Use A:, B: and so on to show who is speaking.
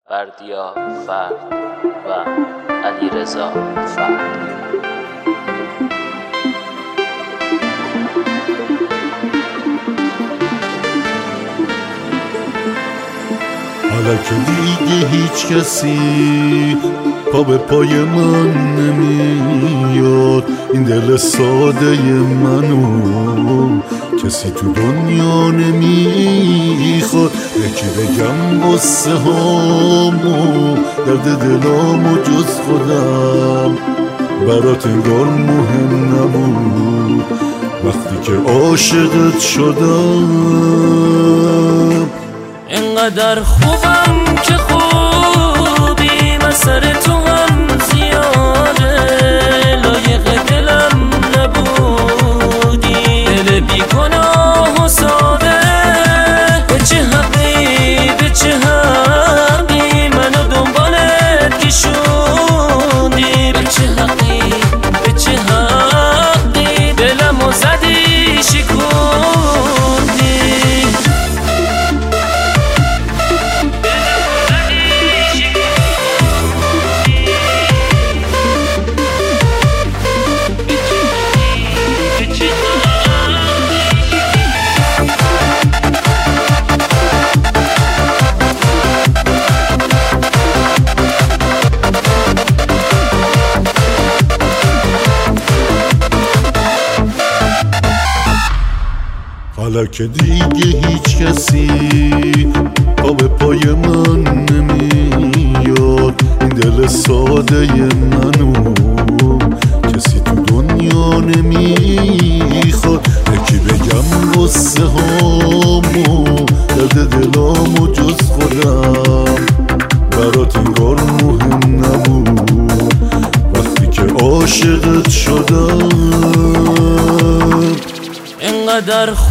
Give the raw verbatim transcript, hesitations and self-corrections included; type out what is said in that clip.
A: بردیا فرد و علیرضا فرد.
B: حالا که دیگه هیچ کسی پا به پای من نمیاد، این دل ساده منو کسی تو دنیا نمیخواد. یکی بگم قصه هامو درد دلامو جز خودم برات انگار مهم نبود وقتی که عاشقت شدم.
C: انقدر خوبم که خوبی مسر تو هم زیاده، لایق دلم نبودی، دل بی گناه و ساده. به چه حقی به چه حقی منو دنبالت کشوندی، به چه حقی به چه حقی دلمو زدی شکوندی.
B: حالا که دیگه هیچ کسی پا به پای من نمیاد، این دل ساده منو کسی تو دنیا نمیخواد. یکی بگم قصه هامو درد دلامو جز خودم برات انگار مهم نبود وقتی که عاشقت شدم.
C: انقدر